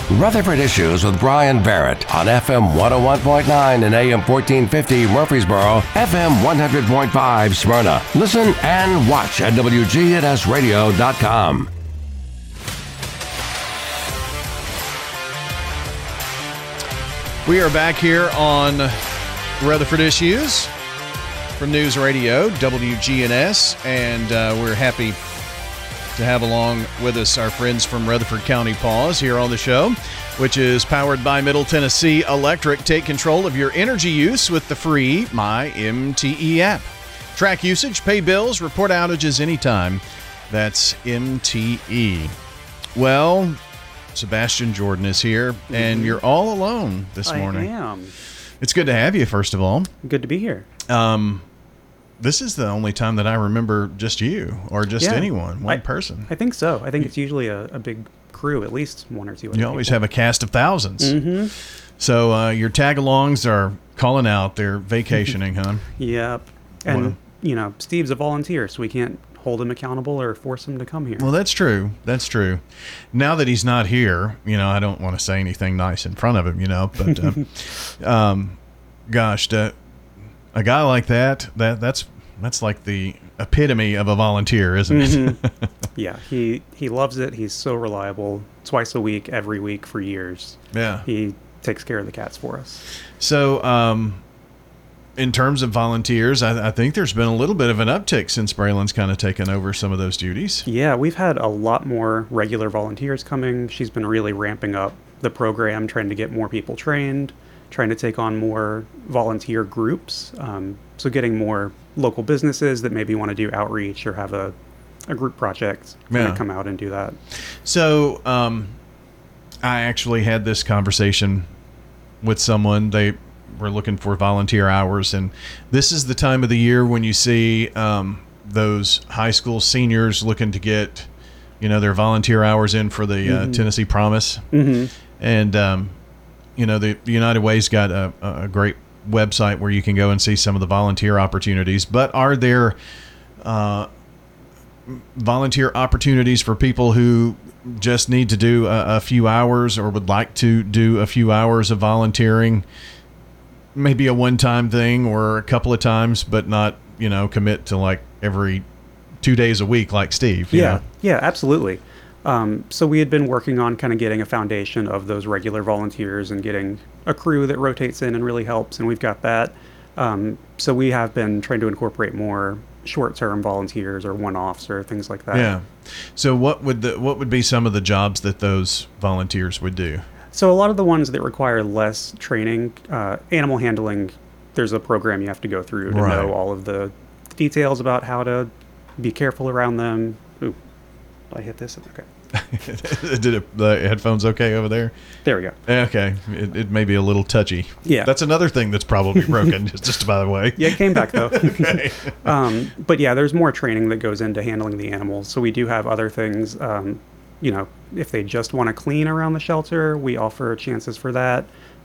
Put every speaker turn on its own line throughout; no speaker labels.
Rutherford Issues with Brian Barrett on FM 101.9 and AM 1450 Murfreesboro, FM 100.5 Smyrna. Listen and watch at WGNSradio.com.
We are back here on Rutherford Issues from News Radio, WGNS, and we're happy to have along with us our friends from Rutherford County Paws here on the show, which is powered by Middle Tennessee Electric. Take control of your energy use with the free MyMTE app. Track usage, pay bills, report outages anytime. That's MTE. Well, Sebastian Jordan is here, and you're all alone this morning.
I am.
It's good to have you, first of all.
Good to be here.
This is the only time that I remember just you or just anyone, one person.
I think so. I think it's usually a big crew, at least one or two.
You always have a cast of thousands.
Mm-hmm.
So your tag-alongs are calling out. They're vacationing, huh?
Yep. And, Steve's a volunteer, so we can't hold him accountable or force him to come here.
Well, that's true. That's true. Now that he's not here, I don't want to say anything nice in front of him, but gosh, a guy like that's like the epitome of a volunteer, isn't it?
Mm-hmm. Yeah, he loves it. He's so reliable. Twice a week, every week for years.
Yeah.
He takes care of the cats for us.
So, in terms of volunteers, I think there's been a little bit of an uptick since Braylon's kind of taken over some of those duties.
Yeah, we've had a lot more regular volunteers coming. She's been really ramping up the program, trying to get more people trained, trying to take on more volunteer groups. So getting more local businesses that maybe want to do outreach or have a group project come out and do that.
So I actually had this conversation with someone. They were looking for volunteer hours, and this is the time of the year when you see those high school seniors looking to get their volunteer hours in for the Tennessee Promise.
Mm-hmm.
And the United Way's got a great website where you can go and see some of the volunteer opportunities. But are there volunteer opportunities for people who just need to do a few hours or would like to do a few hours of volunteering? Maybe a one-time thing or a couple of times, but not, commit to like every 2 days a week like Steve.
Yeah, absolutely. So we had been working on kind of getting a foundation of those regular volunteers and getting a crew that rotates in and really helps, and we've got that. So we have been trying to incorporate more short-term volunteers or one-offs or things like that.
Yeah. So what would be some of the jobs that those volunteers would do?
So a lot of the ones that require less training, animal handling, there's a program you have to go through to know all of the details about how to be careful around them. Ooh, I hit this? Okay.
Did the headphones okay over there?
There we go.
Okay. It may be a little touchy.
Yeah.
That's another thing that's probably broken, just by the way.
Yeah, it came back, though.
Okay.
But yeah, there's more training that goes into handling the animals. So we do have other things, if they just want to clean around the shelter, we offer chances for that.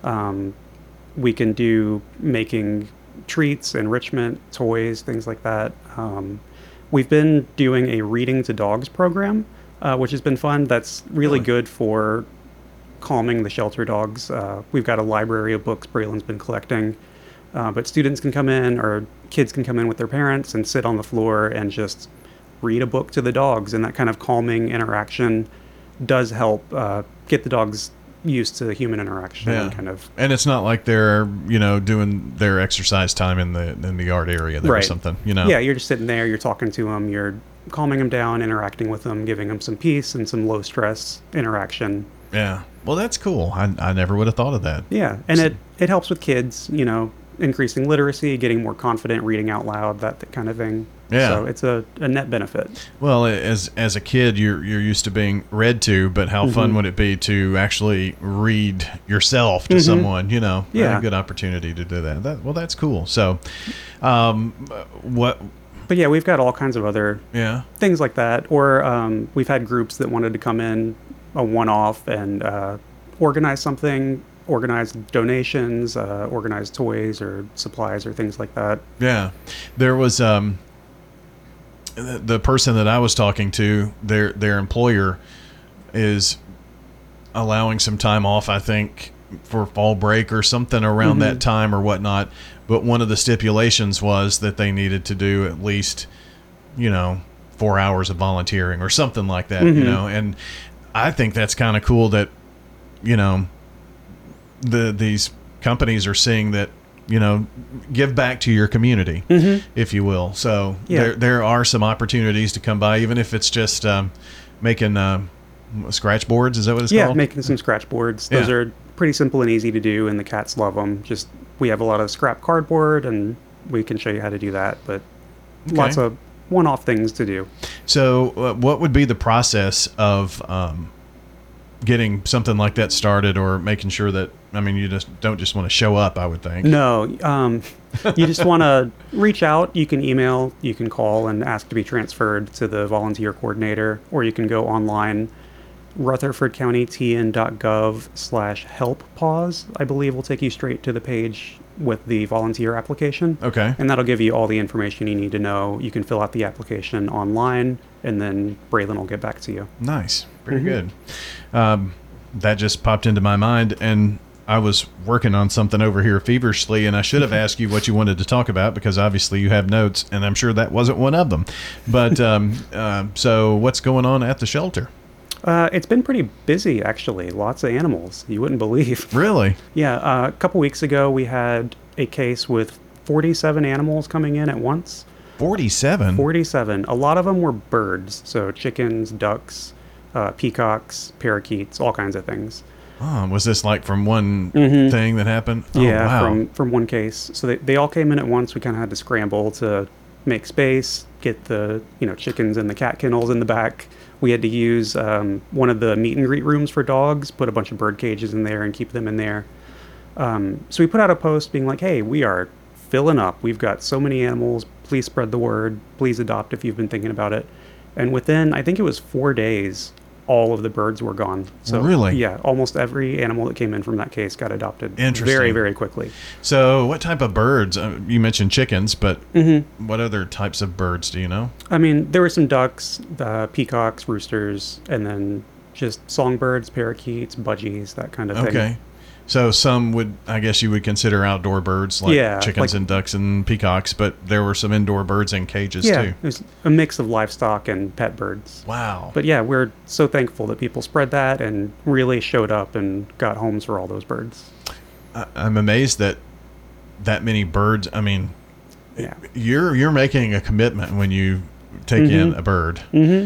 We can do making treats, enrichment, toys, things like that. We've been doing a reading to dogs program, which has been fun. That's really good for calming the shelter dogs. We've got a library of books Braylon's been collecting, but students can come in or kids can come in with their parents and sit on the floor and just read a book to the dogs, and that kind of calming interaction does help get the dogs used to human interaction. And
it's not like they're doing their exercise time in the yard area there or something.
Yeah, you're just sitting there, you're talking to them, you're calming them down, interacting with them, giving them some peace and some low stress interaction.
Yeah, well, that's cool. I never would have thought of that.
Yeah, and it helps with kids, increasing literacy, getting more confident reading out loud, that kind of thing.
Yeah.
So it's a net benefit.
Well, as a kid, you're used to being read to, but how fun would it be to actually read yourself to someone? A good opportunity to do that. That's cool. So, what?
But yeah, we've got all kinds of other things like that. Or we've had groups that wanted to come in a one-off and organize something. Organize donations, organize toys or supplies or things like that.
Yeah. There was the person that I was talking to, their employer is allowing some time off, I think, for fall break or something around that time or whatnot. But one of the stipulations was that they needed to do at least, 4 hours of volunteering or something like that, and I think that's kind of cool that, these companies are seeing that, give back to your community, if you will. So there are some opportunities to come by, even if it's just making scratch boards. Is that what it's called?
Yeah, making some scratch boards. Those are pretty simple and easy to do, and the cats love them. Just we have a lot of scrap cardboard, and we can show you how to do that. But lots of one-off things to do.
So what would be the process of getting something like that started, or making sure that, you don't just want to show up, I would think.
No, you just want to reach out. You can email, you can call and ask to be transferred to the volunteer coordinator, or you can go online, rutherfordcountytn.gov/help pause, I believe will take you straight to the page with the volunteer application.
Okay.
And that'll give you all the information you need to know. You can fill out the application online, and then Braylon will get back to you.
Nice. Very good. That just popped into my mind, and I was working on something over here feverishly, and I should have asked you what you wanted to talk about, because obviously you have notes, and I'm sure that wasn't one of them. But so what's going on at the shelter?
It's been pretty busy, actually. Lots of animals. You wouldn't believe.
Really?
Yeah. A couple weeks ago, we had a case with 47 animals coming in at once.
47?
47. A lot of them were birds. So chickens, ducks, peacocks, parakeets, all kinds of things.
Oh, was this like from one thing that happened? Oh,
Yeah,
wow.
from one case. So they all came in at once. We kind of had to scramble to make space, get the chickens and the cat kennels in the back. We had to use one of the meet and greet rooms for dogs, put a bunch of bird cages in there and keep them in there. So we put out a post being like, hey, we are filling up. We've got so many animals. Please spread the word. Please adopt if you've been thinking about it. And within, I think it was 4 days, all of the birds were gone. So
really?
Yeah, almost every animal that came in from that case got adopted.
Interesting.
Very, very quickly.
So what type of birds? You mentioned chickens, but what other types of birds do you know?
There were some ducks, peacocks, roosters, and then just songbirds, parakeets, budgies, that kind of thing.
Okay. So some would, I guess you would consider outdoor birds, like chickens and ducks and peacocks, but there were some indoor birds in cages too.
Yeah, there's a mix of livestock and pet birds.
Wow.
But yeah, we're so thankful that people spread that and really showed up and got homes for all those birds.
I'm amazed that many birds. You're making a commitment when you take in a bird.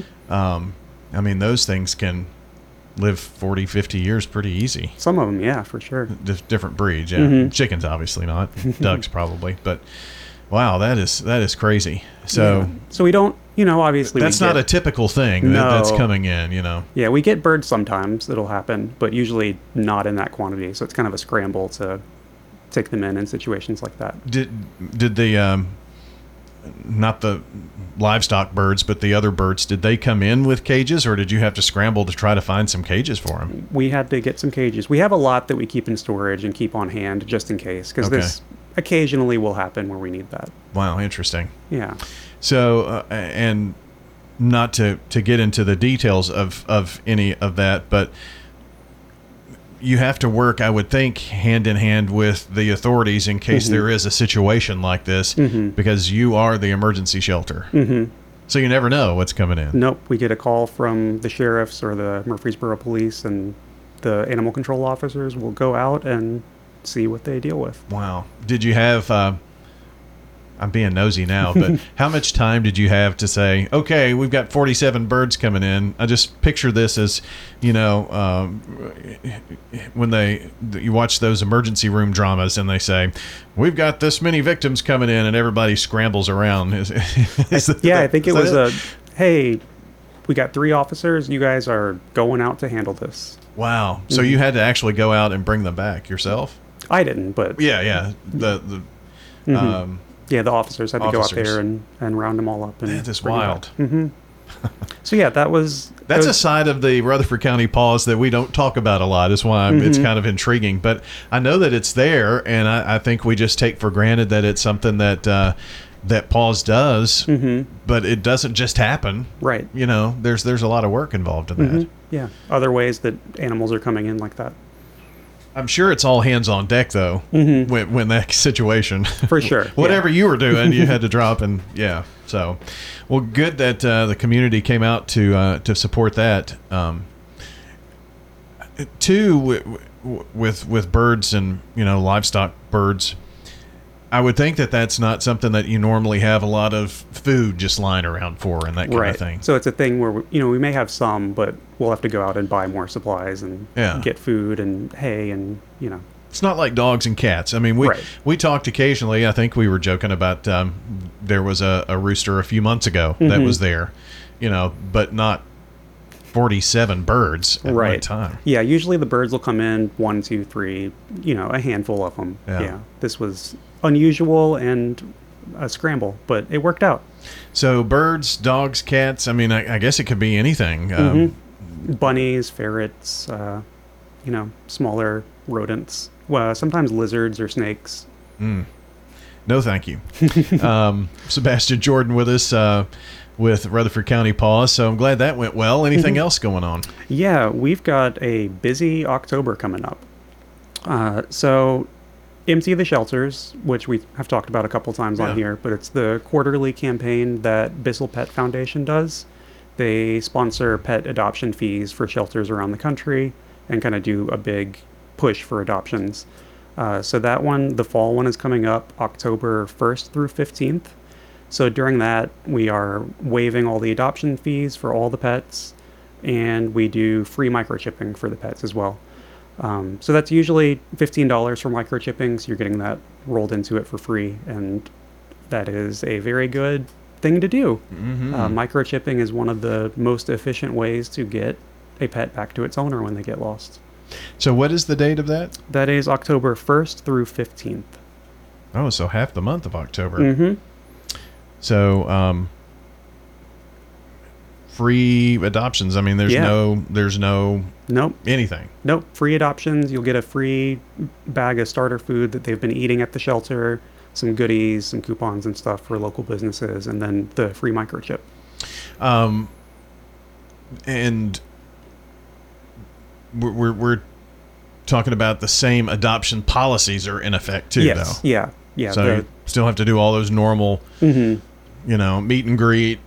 Those things can live 40, 50 years pretty easy.
Some of them, yeah, for sure.
Different breeds, yeah. Chickens, obviously not. Ducks, probably. But wow, that is crazy. So,
so we don't, obviously.
That's not a typical thing that's coming in,
Yeah, we get birds sometimes. It'll happen, but usually not in that quantity. So it's kind of a scramble to take them in situations like that.
Did the not the livestock birds, but the other birds, did they come in with cages, or did you have to scramble to try to find some cages for them?
We had to get some cages. We have a lot that we keep in storage and keep on hand just in case, because this occasionally will happen where we need that.
Wow, interesting.
Yeah.
So, and not to get into the details of any of that, but you have to work, I would think, hand in hand with the authorities in case there is a situation like this, because you are the emergency shelter. So you never know what's coming in.
Nope. We get a call from the sheriffs or the Murfreesboro police, and the animal control officers will go out and see what they deal with.
Wow. Did you have... I'm being nosy now, but how much time did you have to say, okay, we've got 47 birds coming in? I just picture this as, when you watch those emergency room dramas and they say, we've got this many victims coming in, and everybody scrambles around. I
think it was hey, we got 3 officers. You guys are going out to handle this.
Wow. So you had to actually go out and bring them back yourself?
I didn't, but...
Yeah.
Yeah, the officers had to go out there and round them all up.
That is wild.
So yeah, that's
a side of the Rutherford County Pause that we don't talk about a lot. That's why it's kind of intriguing. But I know that it's there, and I think we just take for granted that it's something that that Paws does, but it doesn't just happen.
Right.
You know, there's a lot of work involved in that.
Yeah. Other ways that animals are coming in like that.
I'm sure it's all hands on deck though. When that situation,
For sure.
whatever you were doing, you had to drop, and yeah. So, well, good that the community came out to support that. Too, with birds and livestock birds, I would think that that's not something that you normally have a lot of food just lying around for and that kind of thing.
So it's a thing where we may have some, but we'll have to go out and buy more supplies and get food and hay and
It's not like dogs and cats. I mean, we talked occasionally. I think we were joking about there was a rooster a few months ago that was there, but not 47 birds at one time.
Yeah, usually the birds will come in 1, 2, 3, a handful of them.
Yeah.
This was unusual and a scramble, but it worked out.
So birds, dogs, cats, I mean, I guess it could be anything.
Bunnies, ferrets, smaller rodents, sometimes lizards or snakes.
No, thank you. Sebastian Jordan with us with Rutherford County Paws, so I'm glad that went well. Anything else going on?
Yeah, we've got a busy October coming up. So Empty the Shelters, which we have talked about a couple times on here, but it's the quarterly campaign that Bissell Pet Foundation does. They sponsor pet adoption fees for shelters around the country and kind of do a big push for adoptions. So that one, the fall one, is coming up October 1st through 15th. So during that, we are waiving all the adoption fees for all the pets, and we do free microchipping for the pets as well. So that's usually $15 for microchipping, so you're getting that rolled into it for free, and that is a very good thing to do. Microchipping is one of the most efficient ways to get a pet back to its owner when they get lost.
So what is the date of that?
That is October 1st through 15th.
Oh, so half the month of October. So, free adoptions. I mean, there's no anything.
Nope. Free adoptions. You'll get a free bag of starter food that they've been eating at the shelter, some goodies, some coupons and stuff for local businesses, and then the free microchip.
And we're talking about the same adoption policies are in effect too, though.
Yeah.
So you still have to do all those normal, meet and greet.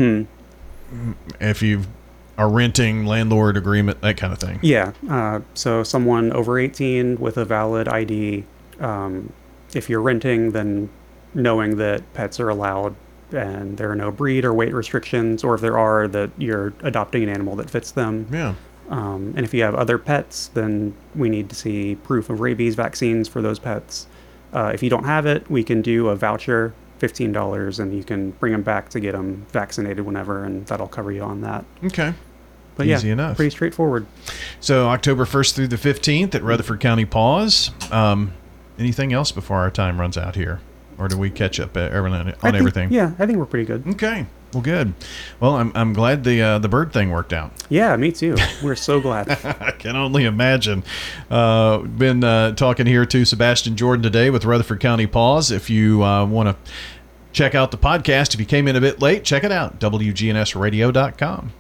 If you are renting, landlord agreement, that kind of thing.
Yeah. So someone over 18 with a valid ID. If you're renting, then knowing that pets are allowed and there are no breed or weight restrictions, or if there are, that you're adopting an animal that fits them.
Yeah.
And if you have other pets, then we need to see proof of rabies vaccines for those pets. If you don't have it, we can do a voucher, $15, and you can bring them back to get them vaccinated whenever, and that'll cover you on that.
Okay.
But
easy enough.
Pretty straightforward.
So October 1st through the 15th at Rutherford County Paws. Anything else before our time runs out here? Or do we catch up on everything?
Yeah, I think we're pretty good.
Okay. Well, good. Well, I'm glad the bird thing worked out.
Yeah, me too. We're so glad.
I can only imagine. Been talking here to Sebastian Jordan today with Rutherford County Paws. If you want to check out the podcast, if you came in a bit late, check it out, WGNSradio.com.